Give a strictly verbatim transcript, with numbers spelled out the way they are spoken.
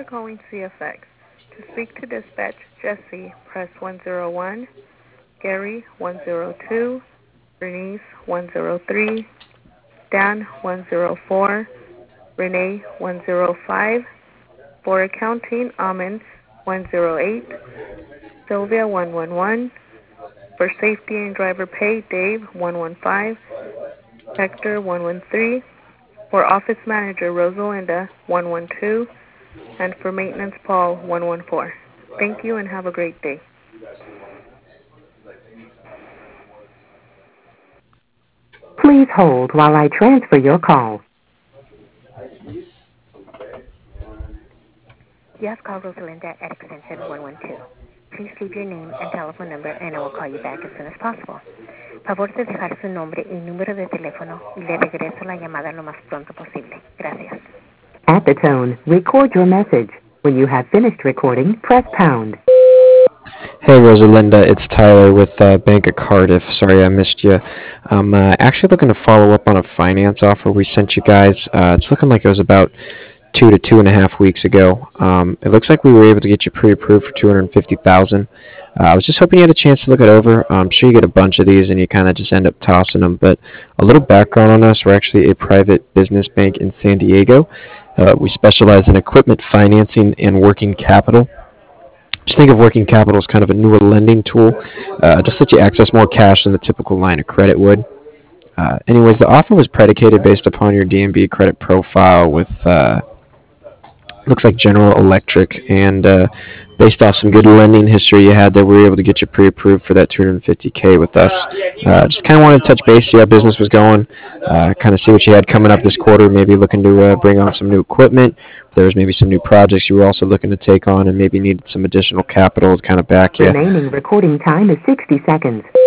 calling C F X. To speak to dispatch Jesse, press one zero one, Gary one zero two, Bernice one zero three, Dan one zero four, Renee one zero five, for accounting, Amens one zero eight, Sylvia one one one, for safety and driver pay, Dave one one five, Hector one one three, for office manager, Rosalinda one one two, and for maintenance, Paul one one four. Thank you and have a great day. Please hold while I transfer your call. You have called Rosalinda at extension one one two. Please leave your name and telephone number and I will call you back as soon as possible. Favor de dejar su nombre y número de teléfono y le regreso la llamada lo más pronto posible. Gracias. At the tone, record your message. When you have finished recording, press pound. Hey Rosalinda, it's Tyler with uh, Bank of Cardiff. Sorry I missed you. I'm uh, actually looking to follow up on a finance offer we sent you guys. Uh, it's looking like it was about two to two and a half weeks ago. Um, it looks like we were able to get you pre-approved for two hundred fifty thousand dollars. Uh, I was just hoping you had a chance to look it over. I'm sure you get a bunch of these and you kind of just end up tossing them. But a little background on us: we're actually a private business bank in San Diego. Uh, we specialize in equipment financing and working capital. Just think of working capital as kind of a newer lending tool, uh, just let you access more cash than the typical line of credit would. Uh, anyways, the offer was predicated based upon your D and B credit profile with, uh, looks like General Electric, and uh, based off some good lending history you had there, we were able to get you pre-approved for that two hundred fifty K with us. Uh, just kind of wanted to touch base, see how business was going, uh, kind of see what you had coming up this quarter, maybe looking to uh, bring on some new equipment. There was maybe some new projects you were also looking to take on and maybe needed some additional capital to kind of back you. Remaining recording time is sixty seconds.